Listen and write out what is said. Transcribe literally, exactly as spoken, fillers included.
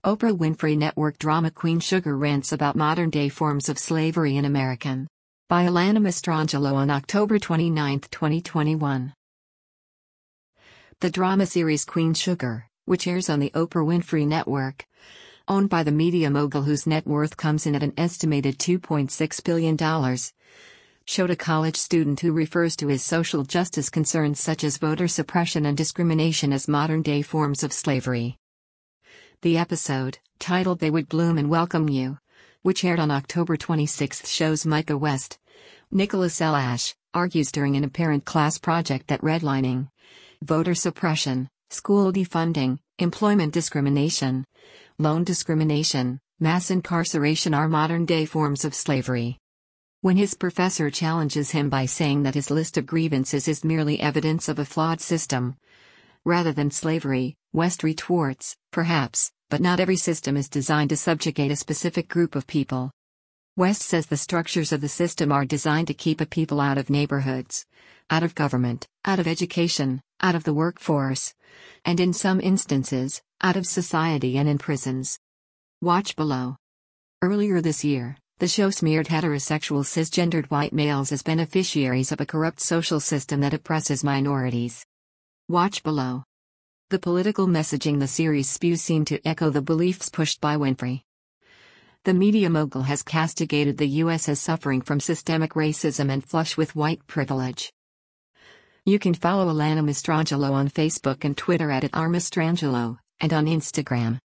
Oprah Winfrey Network drama queen Sugar rants about modern-day forms of slavery in American. By Alana Mastrangelo on October twenty-ninth, twenty twenty-one. The drama series Queen Sugar, which airs on the Oprah Winfrey Network, owned by the media mogul whose net worth comes in at an estimated two point six billion dollars, showed a college student who refers to his social justice concerns such as voter suppression and discrimination as modern-day forms of slavery. The episode, titled They Would Bloom and Welcome You, which aired on October twenty-sixth, shows Micah West, Nicholas L. Ashe, argues during an apparent class project that redlining, voter suppression, school defunding, employment discrimination, loan discrimination, mass incarceration are modern-day forms of slavery. When his professor challenges him by saying that his list of grievances is merely evidence of a flawed system, rather than slavery, West retorts, perhaps, but not every system is designed to subjugate a specific group of people. West says the structures of the system are designed to keep a people out of neighborhoods, out of government, out of education, out of the workforce, and in some instances, out of society and in prisons. Watch below. Earlier this year, the show smeared heterosexual cisgendered white males as beneficiaries of a corrupt social system that oppresses minorities. Watch below. The political messaging the series spews seem to echo the beliefs pushed by Winfrey. The media mogul has castigated the U S as suffering from systemic racism and flush with white privilege. You can follow Alana Mastrangelo on Facebook and Twitter at, at r mastrangelo, and on Instagram.